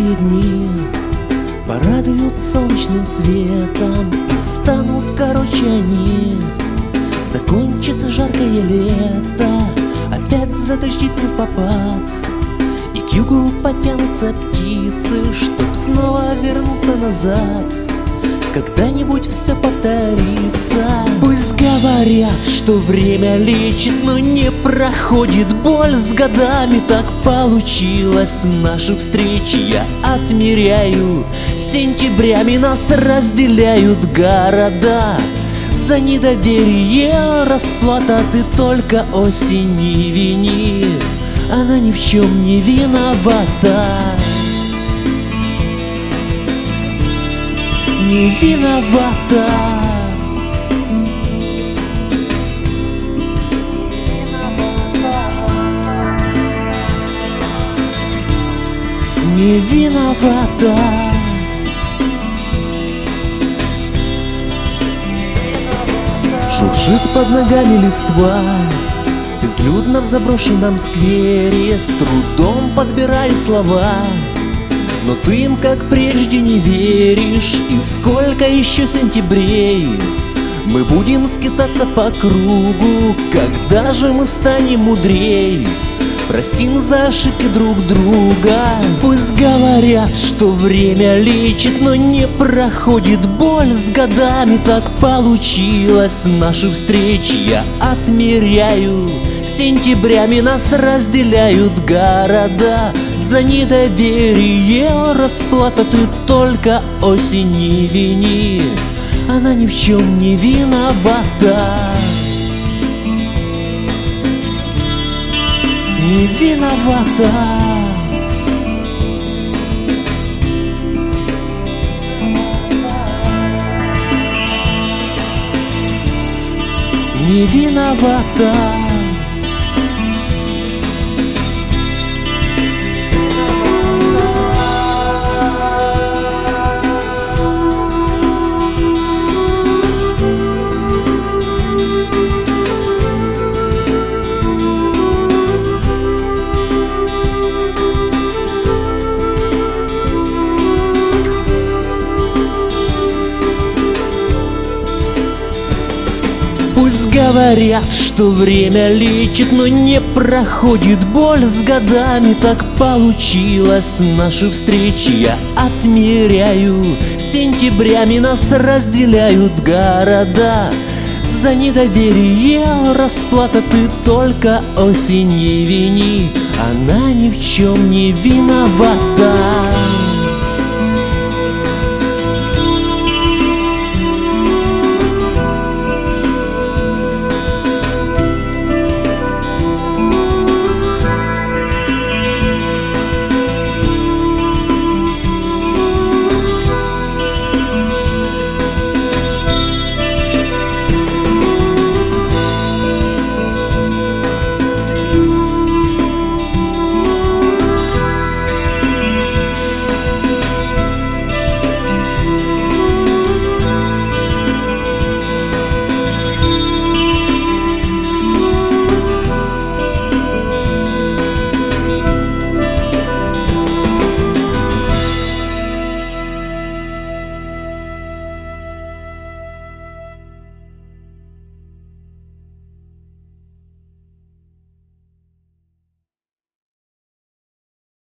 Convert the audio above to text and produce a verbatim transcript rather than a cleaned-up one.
теплые дни порадуют солнечным светом, и станут короче они. Закончится жаркое лето, опять задождит невпопад, и к югу потянутся птицы, чтоб снова вернуться назад. Когда-нибудь все повторится. Пусть говорят, что время лечит, но не проходит боль с годами. Так получилось наши встречи, я отмеряю сентябрями. Нас разделяют города, за недоверие расплата. Ты только осень не вини, она ни в чем не виновата. Не виновата. Не виновата. Шуршит под ногами листва, безлюдно в заброшенном сквере. С трудом подбираю слова, но ты им, как прежде, не веришь. И сколько еще сентябрей мы будем скитаться по кругу? Когда же мы станем мудрей, простим за ошибки друг друга? Пусть говорят, что время лечит, но не проходит боль с годами. Так получилось наши встречи, я отмеряю сентябрями. Нас разделяют города, за недоверие расплата. Ты только осень не вини, она ни в чем не виновата. Не виновата. Не виновата. Пусть говорят, что время лечит, но не проходит боль с годами. Так получилось наши встречи, я отмеряю сентябрями. Нас разделяют города, за недоверие расплата. Ты только осень не вини, она ни в чем не виновата.